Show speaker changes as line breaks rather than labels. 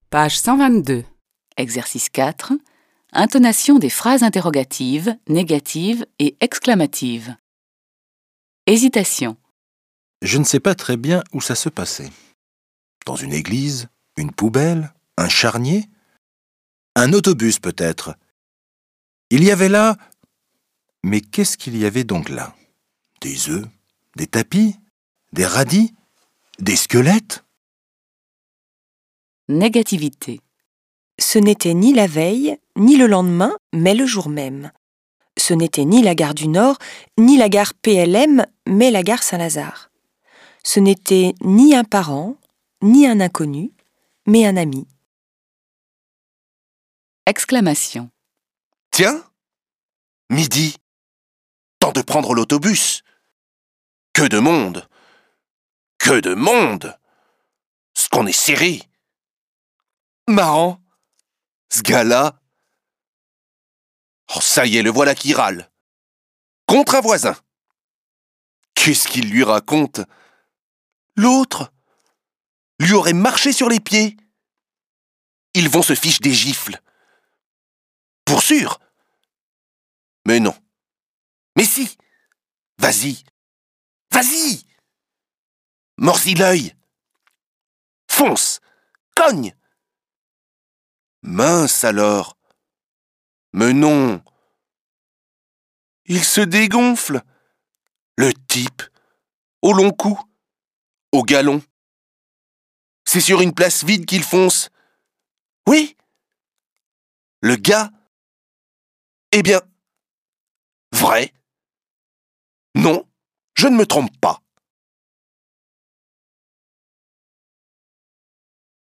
Page 122. Exercice 4. Intonation des phrases interrogatives, négatives et exclamatives. Hésitation.
Je ne sais pas très bien où ça se passait. Dans une église, une poubelle, un charnier, un autobus peut-être. Il y avait là... Mais qu'est-ce qu'il y avait donc là? Des œufs, des tapis, des radis, des squelettes?
Négativité.
Ce n'était ni la veille, ni le lendemain, mais le jour même. Ce n'était ni la gare du Nord, ni la gare PLM, mais la gare Saint-Lazare. Ce n'était ni un parent, ni un inconnu, mais un ami.
Exclamation.
Tiens, midi, temps de prendre l'autobus. Que de monde! Que de monde! Ce qu'on est serré! Marrant, ce gars-là. Oh, ça y est, le voilà qui râle. Contre un voisin. Qu'est-ce qu'il lui raconte? L'autre lui aurait marché sur les pieds. Ils vont se ficher des gifles. Pour sûr. Mais non. Mais si. Vas-y. Vas-y. Mords-y l'œil. Fonce. Cogne. Mince alors. Mais non. Il se dégonfle. Le type. Au long cou. Au galon. C'est sur une place vide qu'il fonce. Oui. Le gars. Eh bien. Vrai. Non, je ne me trompe pas.